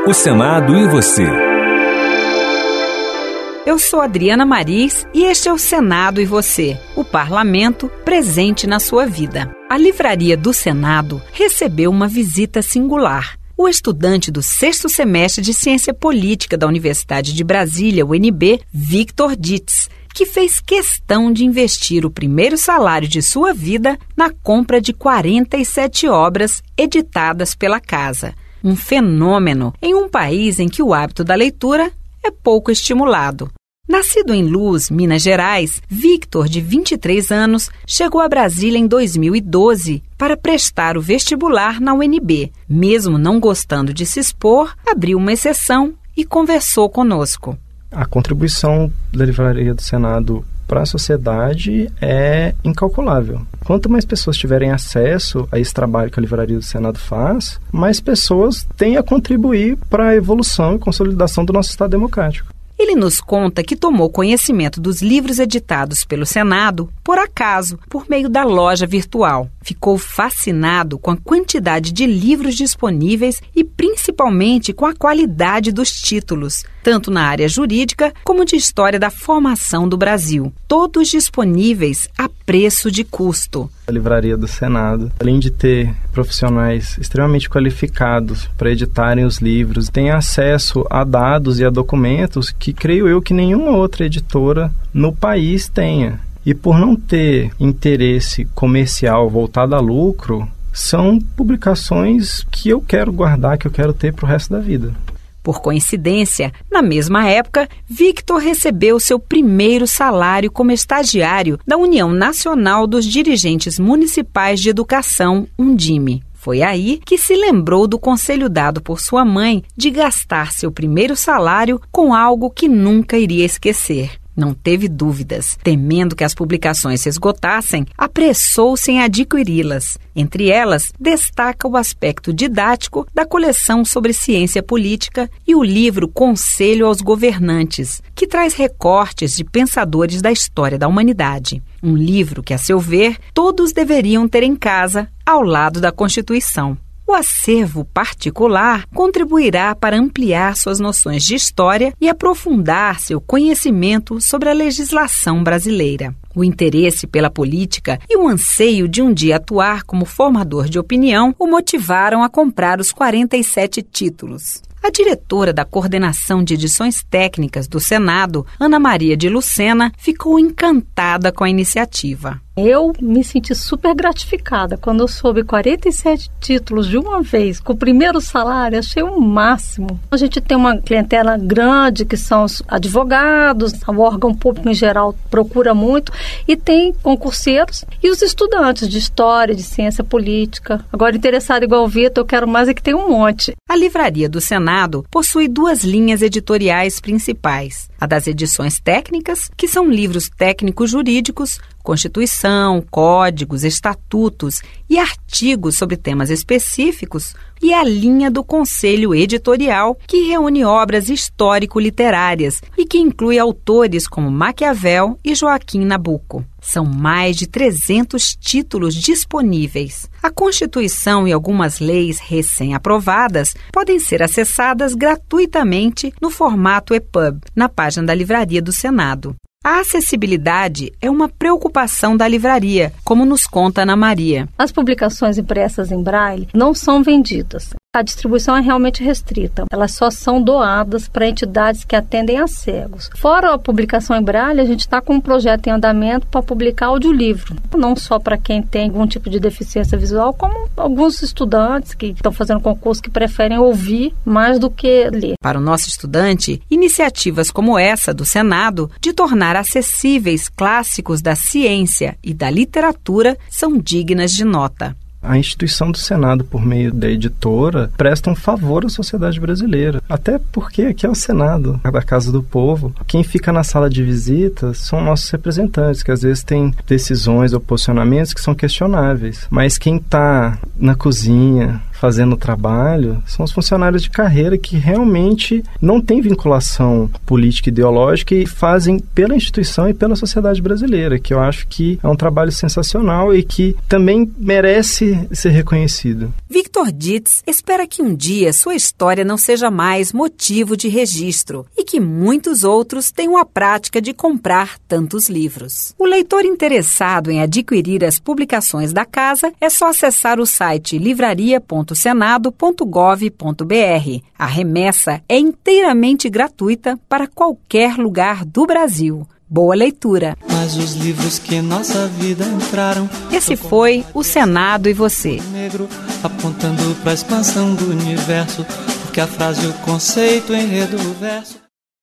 O Senado e você. Eu sou Adriana Maris e este é o Senado e você, o parlamento presente na sua vida. A livraria do Senado recebeu uma visita singular. O estudante do 6º semestre de Ciência Política da Universidade de Brasília, UNB, Victor Dietz, que fez questão de investir o primeiro salário de sua vida na compra de 47 obras editadas pela casa. Um fenômeno em um país em que o hábito da leitura é pouco estimulado. Nascido em Luz, Minas Gerais, Victor, de 23 anos, chegou a Brasília em 2012 para prestar o vestibular na UNB. Mesmo não gostando de se expor, abriu uma exceção e conversou conosco. A contribuição da Livraria do Senado para a sociedade é incalculável. Quanto mais pessoas tiverem acesso a esse trabalho que a Livraria do Senado faz, mais pessoas têm a contribuir para a evolução e consolidação do nosso Estado democrático. Ele nos conta que tomou conhecimento dos livros editados pelo Senado por acaso, por meio da loja virtual. Ficou fascinado com a quantidade de livros disponíveis e principalmente com a qualidade dos títulos, tanto na área jurídica como de história da formação do Brasil. Todos disponíveis a preço de custo. A Livraria do Senado, além de ter profissionais extremamente qualificados para editarem os livros, tem acesso a dados e a documentos que creio eu que nenhuma outra editora no país tenha. E por não ter interesse comercial voltado a lucro, são publicações que eu quero guardar, que eu quero ter para o resto da vida. Por coincidência, na mesma época, Victor recebeu seu primeiro salário como estagiário da União Nacional dos Dirigentes Municipais de Educação, Undime. Foi aí que se lembrou do conselho dado por sua mãe de gastar seu primeiro salário com algo que nunca iria esquecer. Não teve dúvidas. Temendo que as publicações se esgotassem, apressou-se em adquiri-las. Entre elas, destaca o aspecto didático da coleção sobre ciência política e o livro Conselho aos Governantes, que traz recortes de pensadores da história da humanidade. Um livro que, a seu ver, todos deveriam ter em casa, ao lado da Constituição. O acervo particular contribuirá para ampliar suas noções de história e aprofundar seu conhecimento sobre a legislação brasileira. O interesse pela política e o anseio de um dia atuar como formador de opinião o motivaram a comprar os 47 títulos. A diretora da Coordenação de Edições Técnicas do Senado, Ana Maria de Lucena, ficou encantada com a iniciativa. Eu me senti super gratificada quando eu soube 47 títulos de uma vez, com o primeiro salário, achei o máximo. A gente tem uma clientela grande, que são os advogados, o órgão público em geral procura muito, e tem concurseiros e os estudantes de história, de ciência política. Agora, interessado igual o Vitor, eu quero mais é que tem um monte. A Livraria do Senado possui 2 linhas editoriais principais. A das edições técnicas, que são livros técnicos jurídicos, Constituição, códigos, estatutos e artigos sobre temas específicos, e a linha do Conselho Editorial, que reúne obras histórico-literárias e que inclui autores como Maquiavel e Joaquim Nabuco. São mais de 300 títulos disponíveis. A Constituição e algumas leis recém-aprovadas podem ser acessadas gratuitamente no formato EPUB, na página da Livraria do Senado. A acessibilidade é uma preocupação da livraria, como nos conta Ana Maria. As publicações impressas em braille não são vendidas. A distribuição é realmente restrita. Elas só são doadas para entidades que atendem a cegos. Fora a publicação em braille, a gente está com um projeto em andamento para publicar audiolivro. Não só para quem tem algum tipo de deficiência visual, como alguns estudantes que estão fazendo concurso que preferem ouvir mais do que ler. Para o nosso estudante, iniciativas como essa do Senado, de tornar acessíveis clássicos da ciência e da literatura, são dignas de nota. A instituição do Senado, por meio da editora, presta um favor à sociedade brasileira. Até porque aqui é o Senado, da Casa do Povo. Quem fica na sala de visitas são nossos representantes, que às vezes têm decisões ou posicionamentos que são questionáveis. Mas quem está na cozinha, fazendo o trabalho são os funcionários de carreira que realmente não têm vinculação política e ideológica e fazem pela instituição e pela sociedade brasileira, que eu acho que é um trabalho sensacional e que também merece ser reconhecido. Victor Dietz espera que um dia sua história não seja mais motivo de registro e que muitos outros tenham a prática de comprar tantos livros. O leitor interessado em adquirir as publicações da casa é só acessar o site livraria.senado.gov.br. A remessa é inteiramente gratuita para qualquer lugar do Brasil. Boa leitura! Mas os livros que em nossa vida entraram. Esse foi O Senado e Você. Negro, apontando para a expansão do universo, porque a frase, o conceito, o enredo, o verso.